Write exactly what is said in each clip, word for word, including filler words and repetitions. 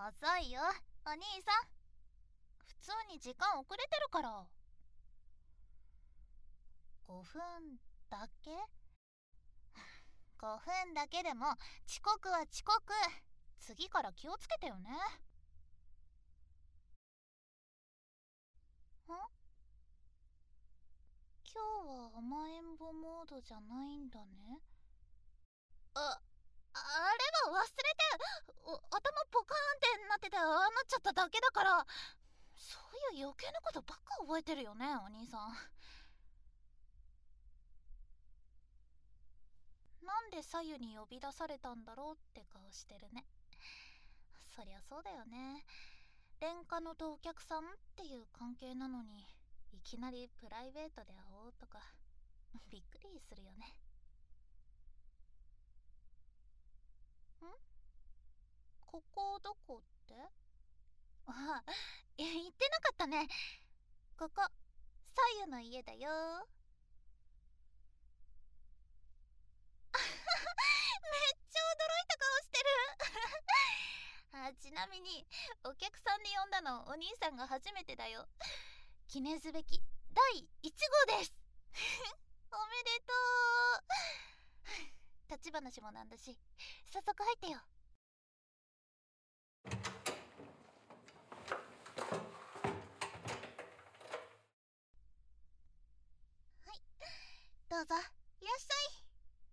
遅いよお兄さん。普通に時間遅れてるから。ごふんだけ？ごふんだけでも遅刻は遅刻。次から気をつけてよね。ん？今日は甘えん坊モードじゃないんだね。あ、あれは忘れて、お頭ポカーンってなっててああなっちゃっただけだから。そういう余計なことばっか覚えてるよねお兄さん。なんで左右に呼び出されたんだろうって顔してるね。そりゃそうだよね。廉価のとお客さんっていう関係なのにいきなりプライベートで会おうとかびっくりするよね。ん？ここどこって？ああ、言ってなかったね。ここ左右の家だよ。めっちゃ驚いた顔してるあ、ちなみにお客さんで呼んだのお兄さんが初めてだよ。記念すべきだいいち号ですおめでとう立ち話もなんだし早速入ってよ。はい、どうぞいらっしゃい。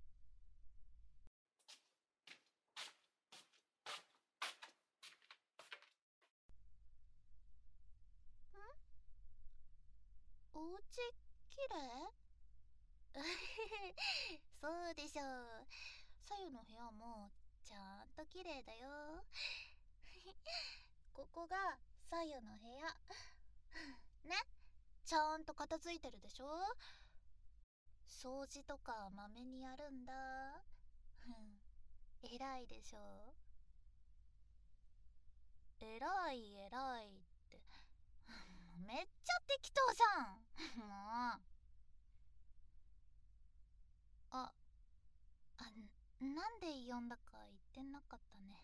おうちきれいそうでしょう。左右の部屋もちゃんときれいだよここが左右の部屋ね、ちゃんと片付いてるでしょ。掃除とかまめにやるんだ偉いでしょ。偉い偉いってめっちゃ適当じゃんもう。あ、あ、なんで呼んだか言ってなかったね。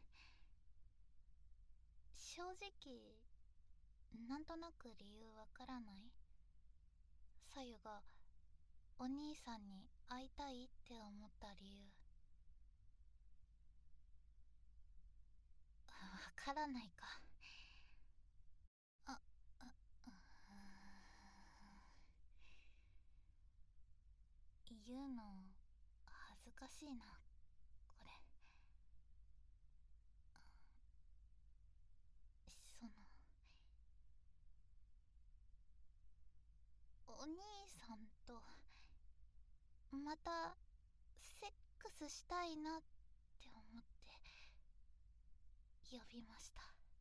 正直なんとなく理由わからない。さゆがお兄さんに会いたいって思った理由わからないか。あ、あ、言うの恥ずかしいなこれ。そのお兄さんとまたセックスしたいなって思って呼びました。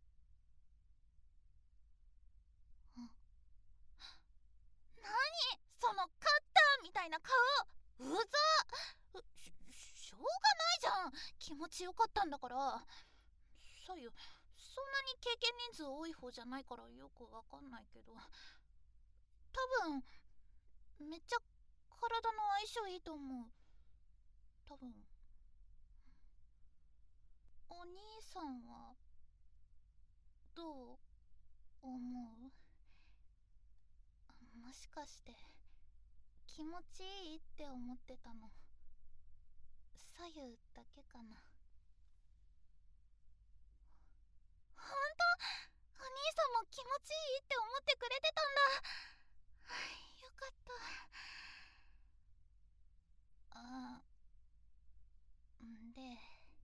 ん？何そのカッターみたいな顔。うざっ。ししょうがないじゃん。気持ちよかったんだから。さゆそんなに経験人数多い方じゃないからよくわかんないけど、多分めっちゃ体の相性いいと思う。多分。お兄さんはどう思う？もしかして気持ちいいって思ってたの左右だけかな。ほんと？お兄さんも気持ちいいって思ってくれてたんだ。よかった。あんで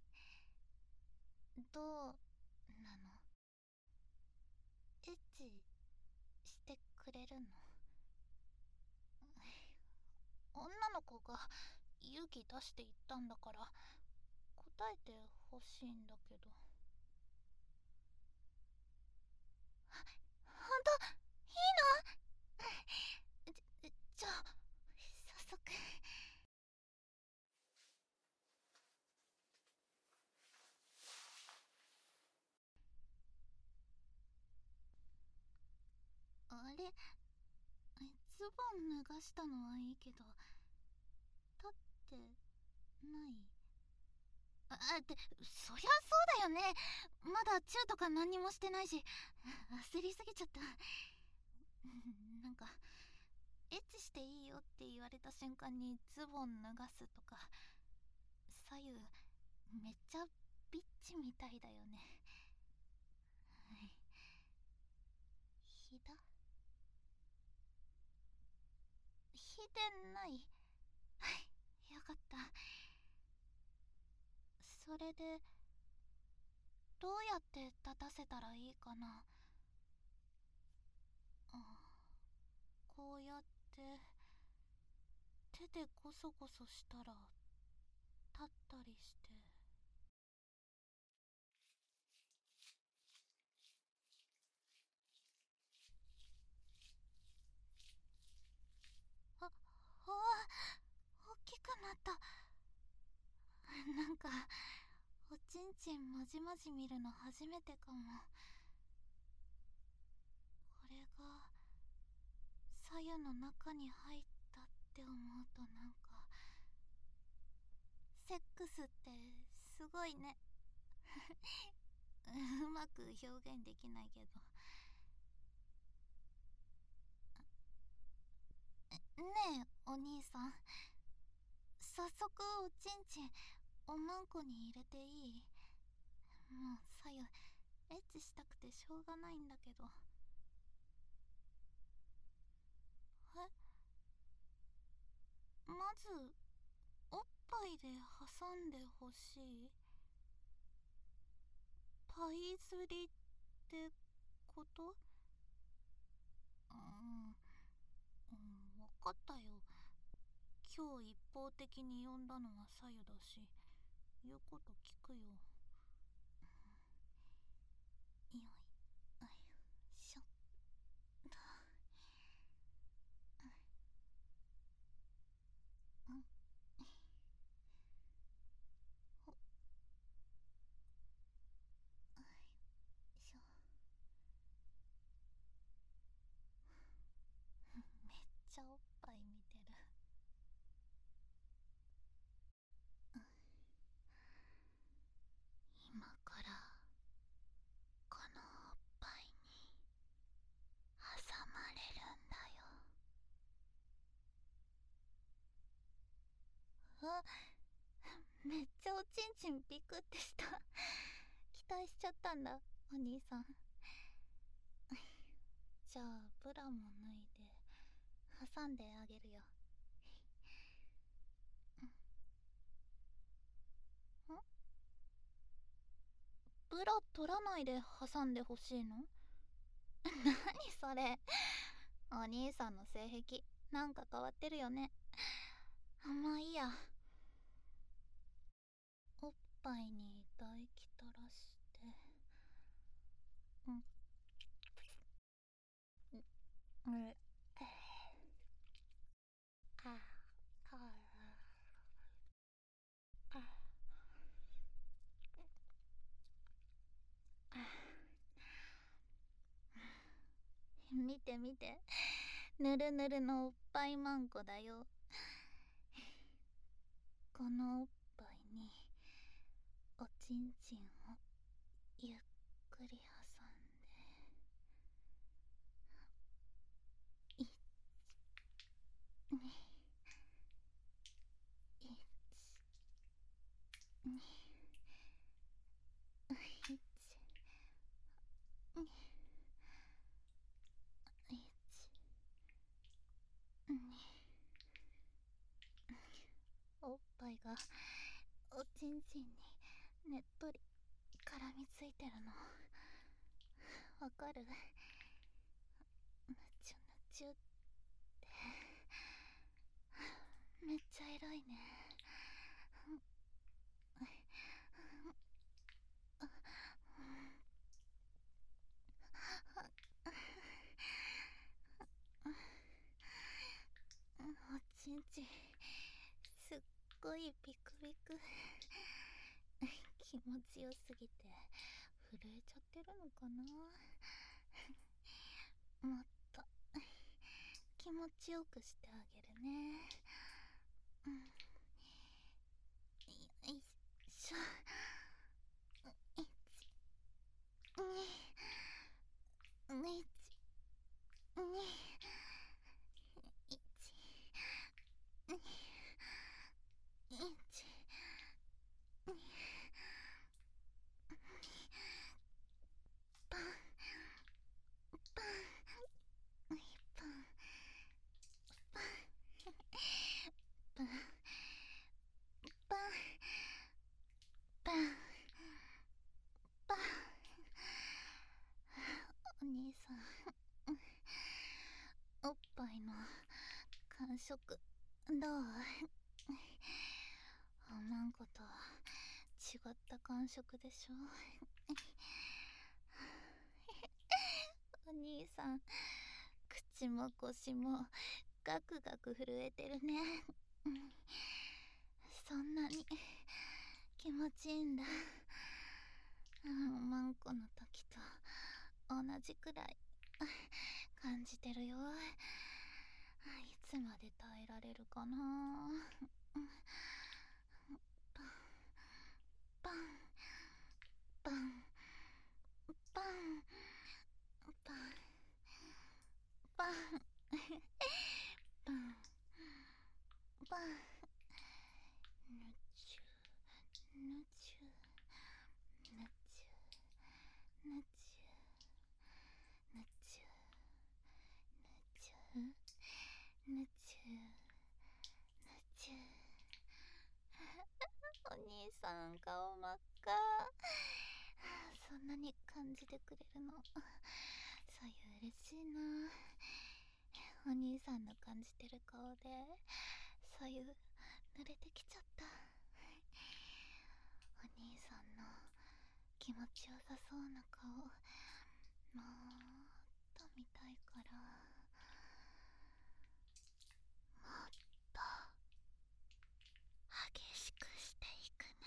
どうなの？エッチしてくれるの？女の子が勇気出して言ったんだから答えてほしいんだけど。ほんといいの？じ, じゃあ早速。あれ、ズボン脱がしたのはいいけど立ってない？ あってそりゃそうだよね。まだチューとか何にもしてないし焦りすぎちゃった。なんかエッチしていいよって言われた瞬間にズボン脱がすとか、左右めっちゃビッチみたいだよね。ひだひでない。よかった。それでどうやって立たせたらいいかな。あ、こうやって手でコソコソしたら立ったりして。あ、あ、大きくなった。なんかおちんちんまじまじ見るの初めてかも。これが左右の中に入ったって思うと、なんかセックスってすごいね。うまく表現できないけど。ねえお兄さん、早速おちんちんおまんこに入れていい？もう左右エッチしたくてしょうがないんだけど。え、まずおっぱいで挟んでほしい？パイ釣りってこと？うん、うん、わかったよ。今日一方的に呼んだのは左右だし、言うこと聞くよ。よい、あいしょっと。うん、ほ、あいしょ。めっちゃおっぱい見てる。今からこのおっぱいに挟まれるんだよ。あ、めっちゃおちんちんピクってした。期待しちゃったんだお兄さん。じゃあブラも脱いで挟んであげるよ。ん、ブラ取らないで挟んでほしいの？何それ。お兄さんの性癖なんか変わってるよね。まあいいや。おっぱいに唾液垂らして、うん、うん、ああああ、見て見て、ぬるぬるのおっぱいマンコだよ。このおっぱいにおちんちんをゆっくり挟んで、いち、に、いち、に、いち、に、いち、に。おっぱいがおちんちんにねっとり絡みついてるのわかる？ぬちゅぬちゅって。めっちゃ偉いね。おちんちんすっごいビクビク。気持ちよすぎて震えちゃってるのかな。もっと気持ちよくしてあげるね。うん、よいしょ。 触どう？おまんこと違った感触でしょ？お兄さん、口も腰もガクガク震えてるね。そんなに気持ちいいんだ。おまんこの時と同じくらい感じてるよ。いつまで耐えられるかな。パンパンパンパンパンパンパンパン。ぬちゅぬちゅぬちゅぬちゅぬちゅぬちゅぬちゅぬちゅ。お兄さん顔真っ赤。そんなに感じてくれるのそういう嬉しいな。お兄さんの感じてる顔でそういう濡れてきちゃった。お兄さんの気持ちよさそうな顔もっと見たいから、もっと激しくしていくね。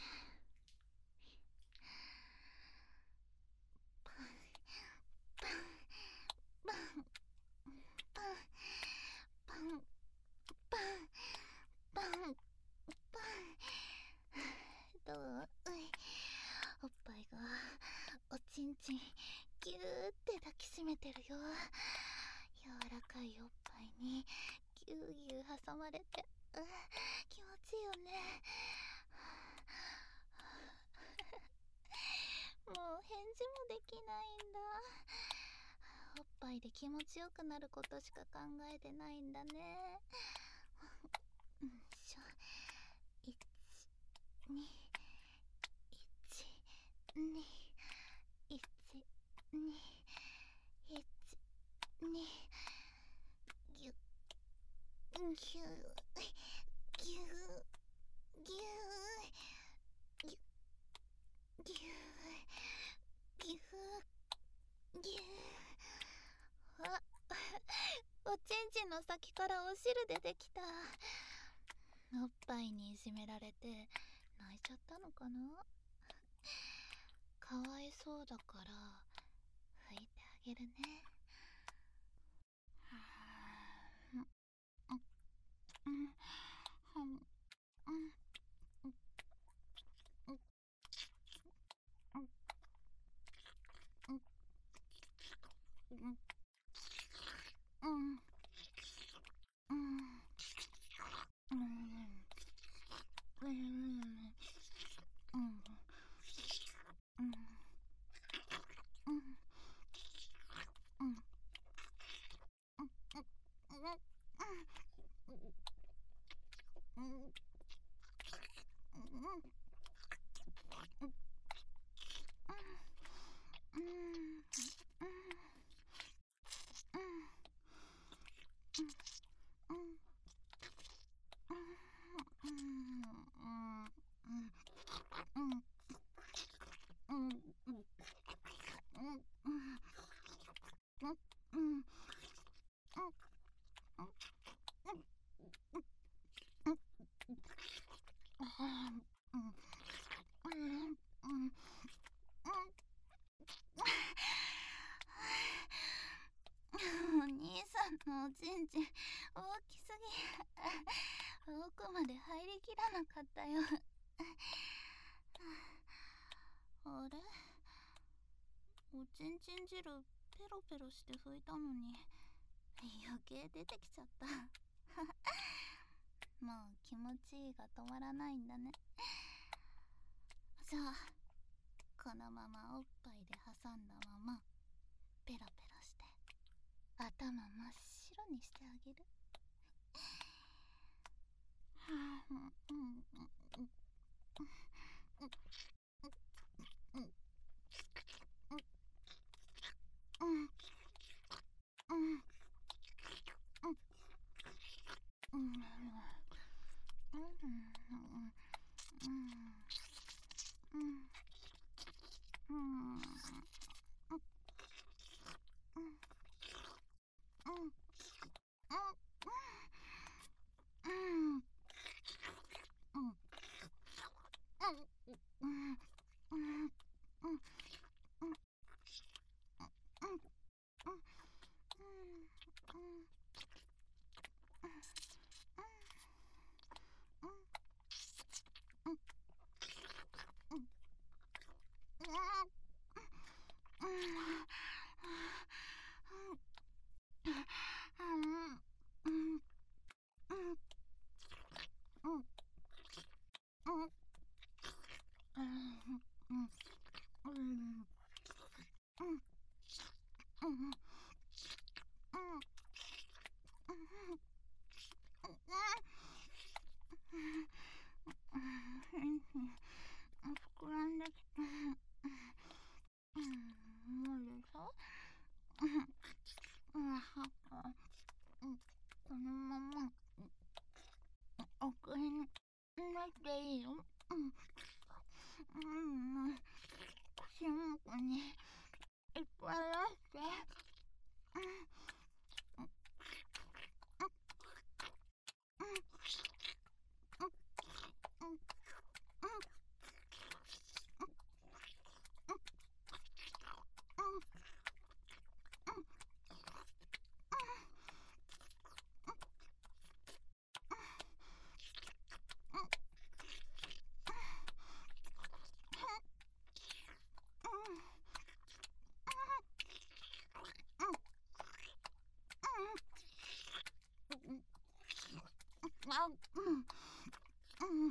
パンパンパンパンパンパンパンパン。どう？おっぱいがおちんちんぎゅーって抱きしめてるよ。柔らかいおっぱいにぎゅうぎゅう挟まれて、う気持ちいいよね。もう返事もできないんだ。おっぱいで気持ちよくなることしか考えてないんだね。うんしょ。いちにいちにいちにいちにぎゅぎゅぎゅぎゅぎゅぎゅぎゅぎゅ。あ、おちんちんの先からお汁出てきた。おっぱいにいじめられて泣いちゃったのかな。かわいそうだから拭いてあげるね。はあ、うんうんうんうんうんうんうんお兄さんのおちんちん大きすぎ奥まで入りきらなかったよ。あれ、おちんちん汁ペロペロして拭いたのに余計出てきちゃった。もう気持ちいいが止まらないんだね。じゃあこのままおっぱいで挟んだままペロペロして頭真っ白にしてあげる。はあ、うんうんうんうんうんうんうん膨らんできた。もうでしょ。このまま奥になっていいよ。うん。うん。口元にいっぱい出して。あ、うん。うん。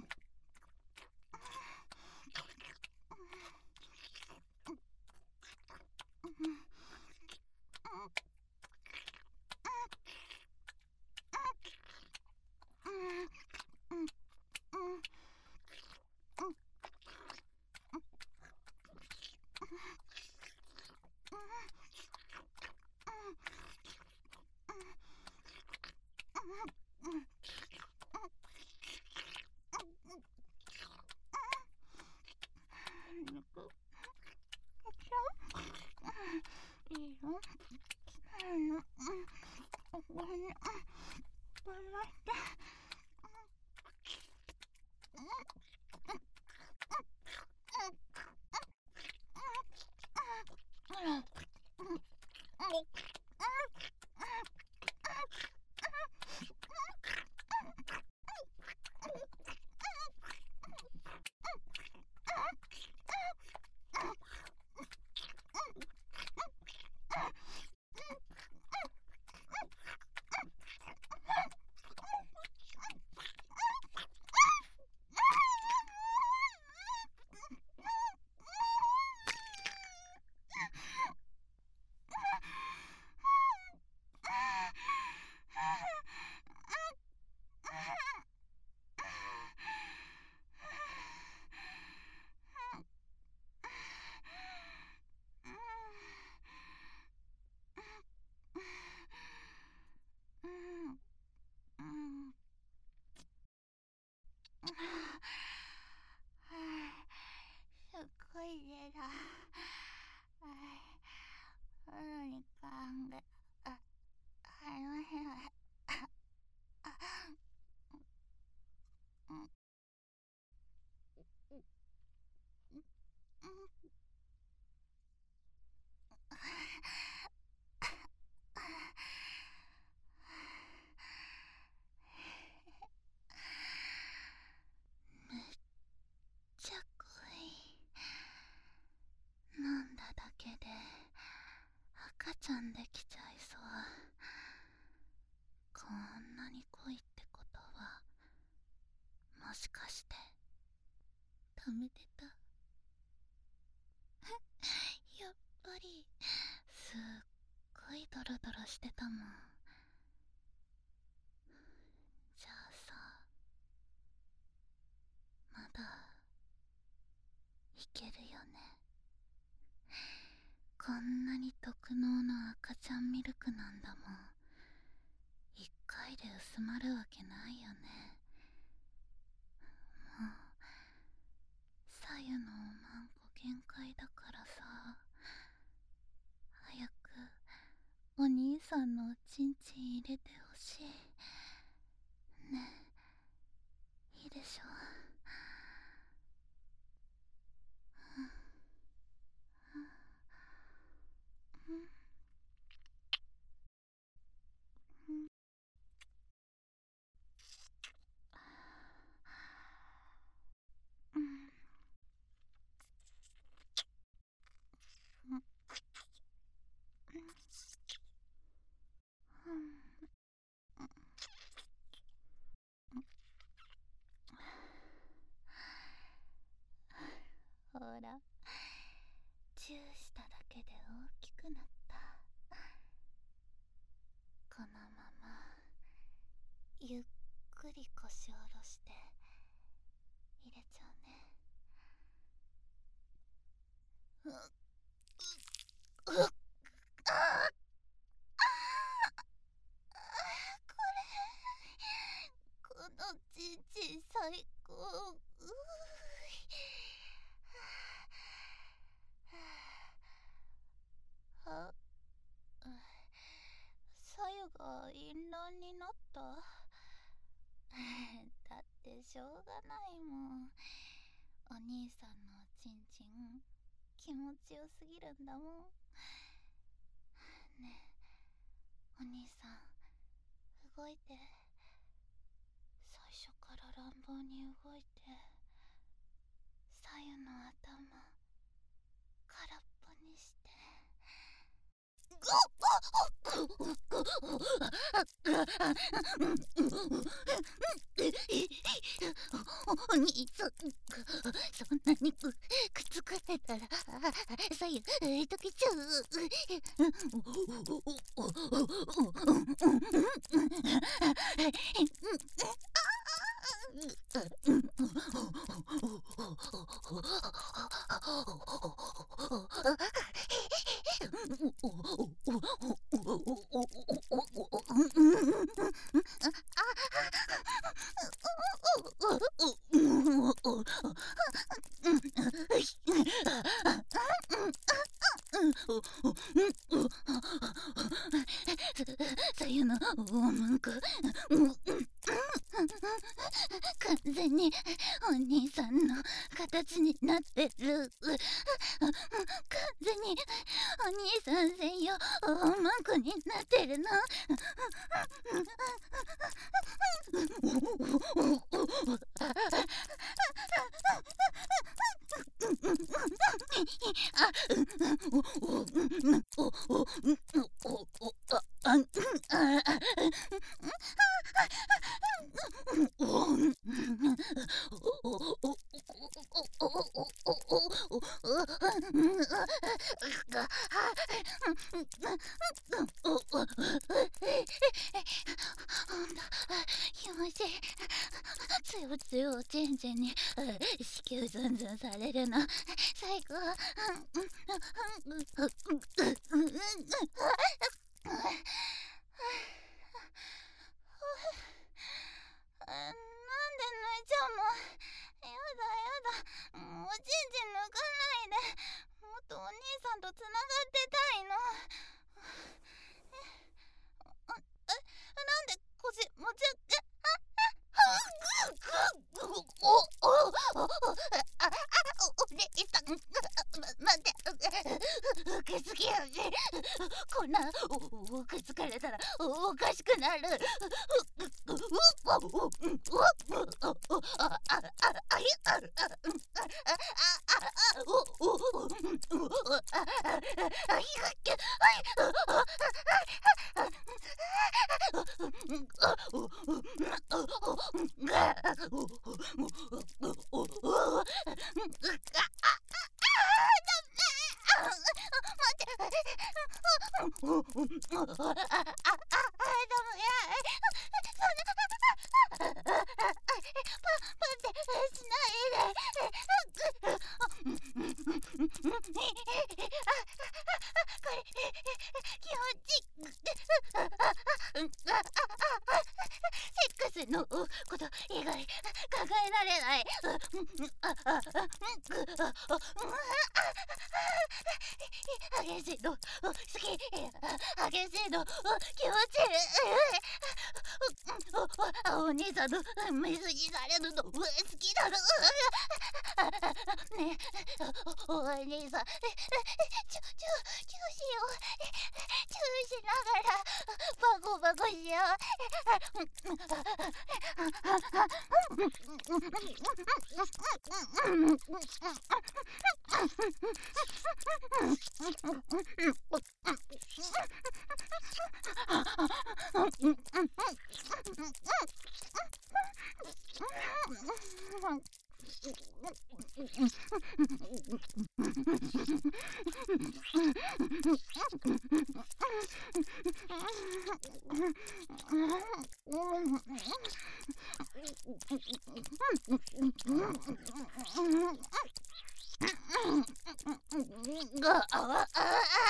いいよ。あの、ここに、ばらして。すっごい家だ。何かがああの辺はめっちゃ濃い。飲んだだけで赤ちゃんできちゃいそう。こんなに濃いってことは、もしかして溜めてた？やっぱりすっごいドロドロしてたもん。じゃあさ、まだいけるよね。こんなに特濃の赤ちゃんミルクなんだもん。一回で薄まるわけないよね。 ら、チューしただけで大きくなった。このままゆっくり腰を下ろして入れちゃうね。うっうっああこれ、このちんちん最高。うーはあ、さゆが淫乱になった。だってしょうがないもん。お兄さんのおちんちん気持ちよすぎるんだもん。ねえ、お兄さん動いて。最初から乱暴に動いて、さゆの頭空っぽにして。お兄さん、そんなにくくっつかれたらさゆ溶けちゃう。さゆのおまんこ完全にお兄さんの形になってる。完全にお兄さん専用おまんこになってるの。気持ちいい。つよつよおちんちんに子宮ズンズンされるの最高。なんで抜いちゃうの。やだやだ、もうおちんちん抜かないで。もっとお兄さんとつながってたいの。え、なんで腰持ち上げ、お姉さん、待って、受けすぎやね。こんな受けつかれたらおかしくなる。のこと以外考えられない。激しいの好き。激しいの気持ちいい。お兄さんの水にされるの好きなの。ねえ、お兄さん、チュチュチューしよう。チューしながらバコバコしよう。 があわあ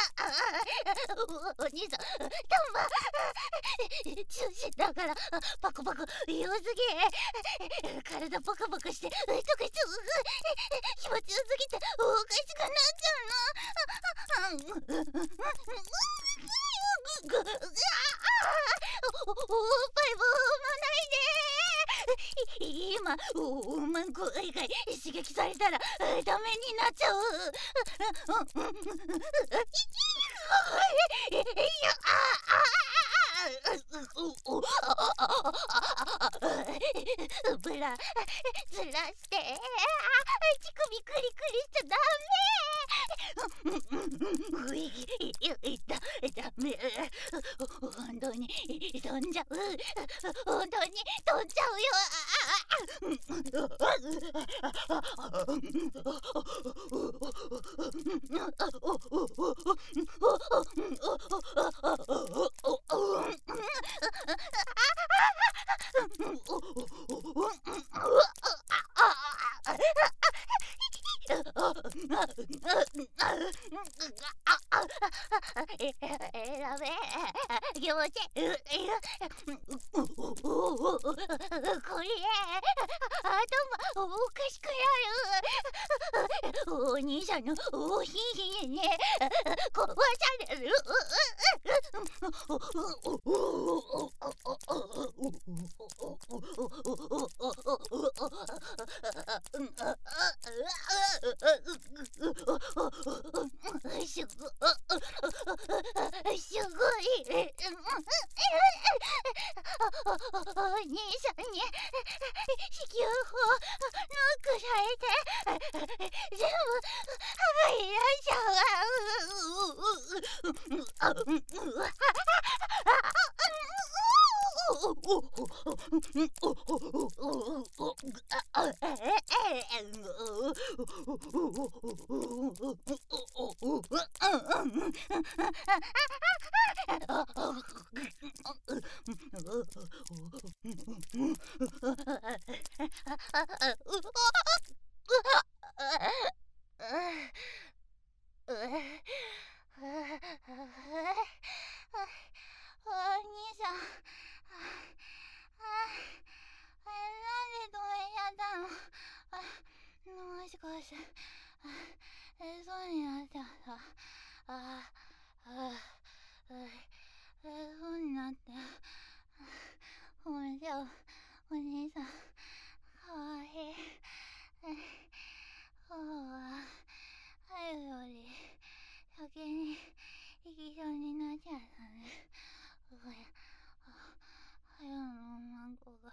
お兄さん、タンバ中止だから、パクパク良すぎ、体ポカポカして特徴気持ちよすぎておかしくなっちゃうの。おっぱいもないで。今おまんこ以外刺激されたらダメになっちゃう。ブラずらして乳首クリクリしちゃダメ。ういだダメ。本当に飛んじゃう。本当に飛んじゃうよ。えらべ気持ちこれ頭おかしくなる。お兄さんのおひげね壊される。すごすごい。お兄さんに子宮法ノックされて全部剥がれ出しちゃう。お兄さん、なんで止めちゃったの？もしかして、え、そうになっちゃった。ああ、え、そうになって。ごめんなさい、お兄さん、かわいい。ほら、春より先に行きそうになっちゃったね。春のマンコが、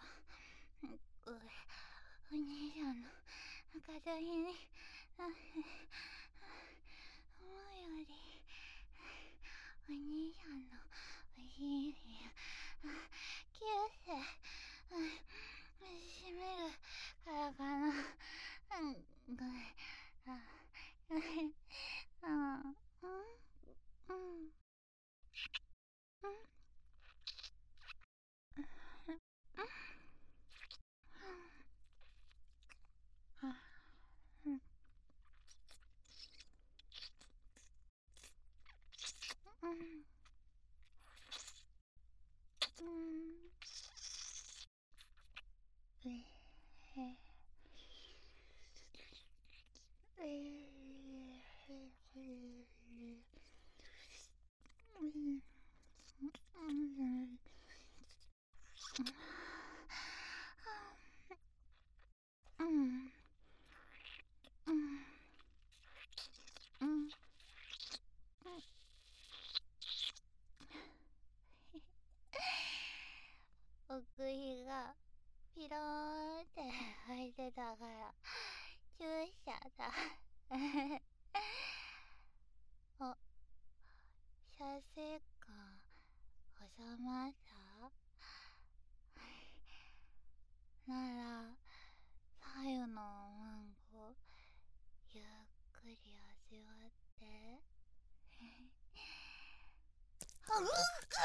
お兄さんの形になって思うより、お兄さんのお尻キュッて締めるからかな。うんごめん。あごめん。あうんうんうん奥ひがピローンって開いてたから注射だ。あ、射精感収まった？なら左右の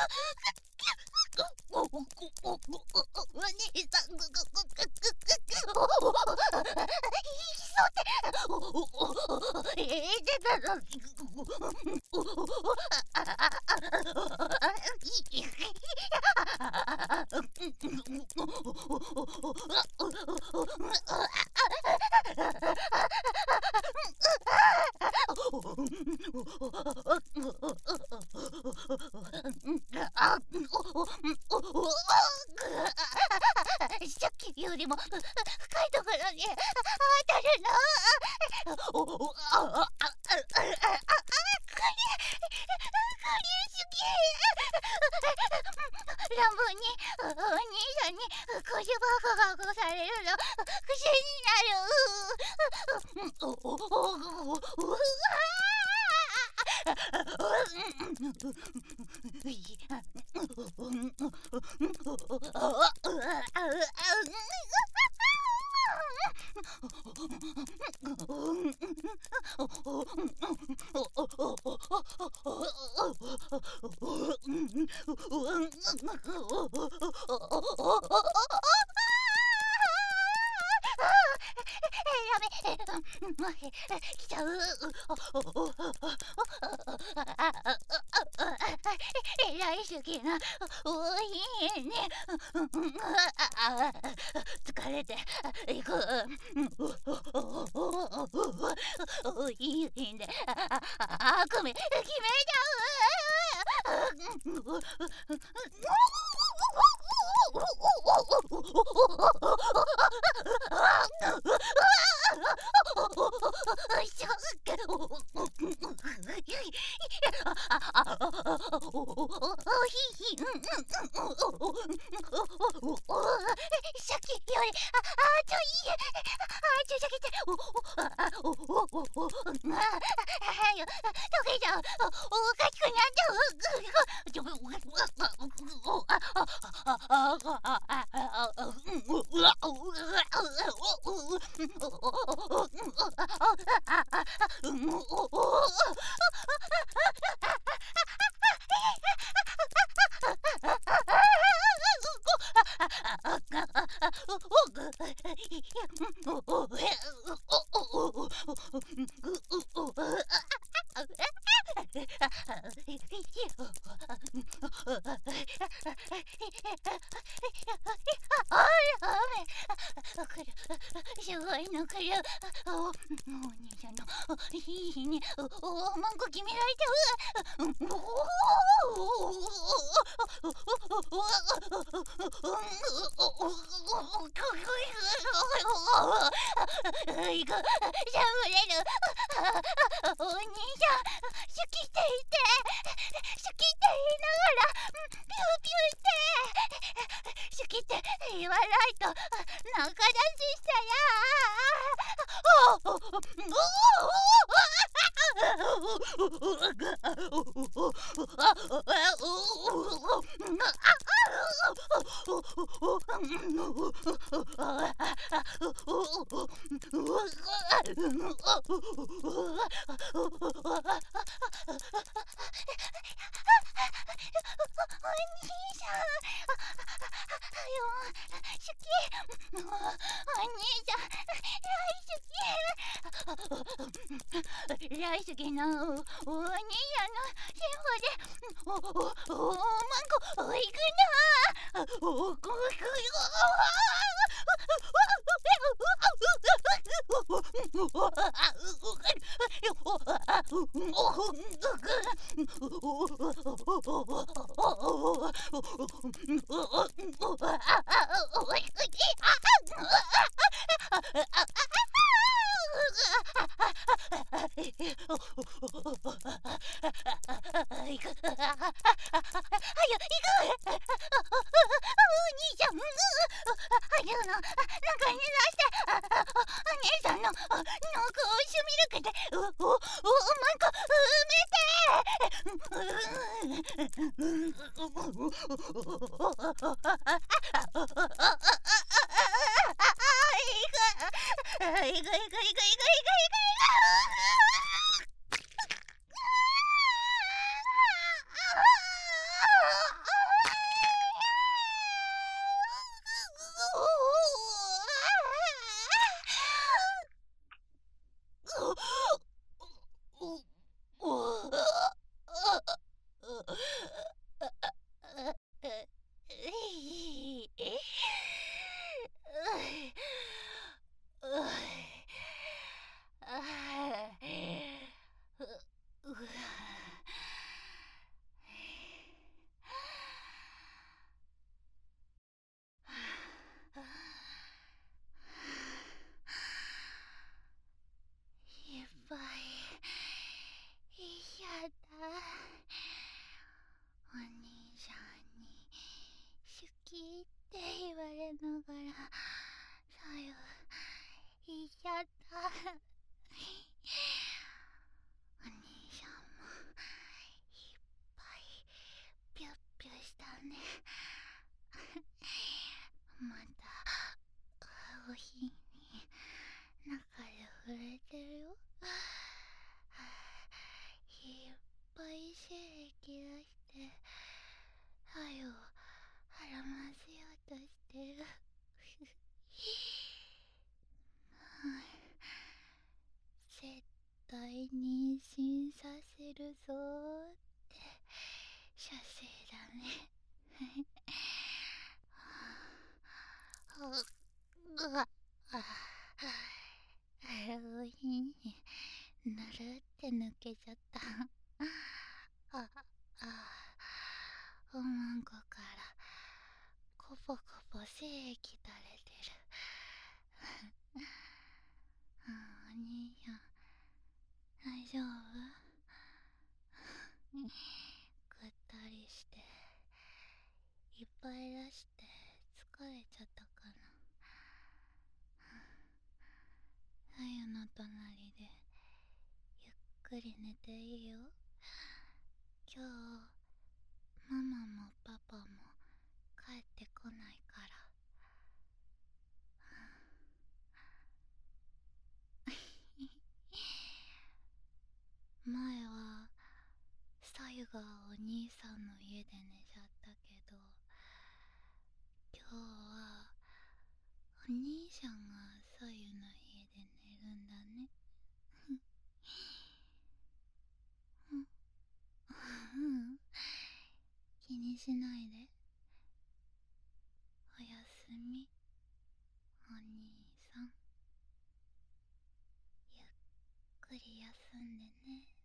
お兄さん、生きそうって、ええでだぞ。さっきよりも深いところに当たるの。おおあああああああクリクリすぎ。乱暴にお兄さんに腰バカバカされるの癖になる。おおおおうわ来ちゃう。えらいすぎな。おいいね。疲れていく。おいいね。あくめ決めちゃう。さっきよりあちょいいあちょい下げておおあおおおおはよ溶けちゃう。おかしくなっちゃう。ちょああああすごいのくる。おお兄さんのいいね。おおまんこ決められちゃう。いくしゃぶれる。お兄さん好きって言って好きって言いながらピューピューって好きって言わないと仲出ししたら大好きなお兄さんの心でおおおまんこおいくな。おおこくいく。はよ、いく。お兄ちゃん、はよの、中に出して、お姉さんの、濃厚シュミルクで、お、お、お、まんこ、埋めて。いく。いく、いく、いく、いく、いく、いく。ああてるよ。いっぱい精液出してはよ腹ませようとしてる。絶対妊娠させるぞーって射精だね。うわあおいしい。ぬるって抜けちゃった。ああおまんこからコポコポ精液垂れてる。あお兄ちゃん大丈夫？ぐったりしていっぱい出して疲れちゃったかな。さゆの隣でゆっくり寝ていいよ。今日ママもパパも帰ってこないから。前はさゆがお兄さんの家で寝ちゃったけど、今日はお兄さんがさゆの家で寝るんだね。うん、気にしないで。おやすみお兄さん。ゆっくり休んでね。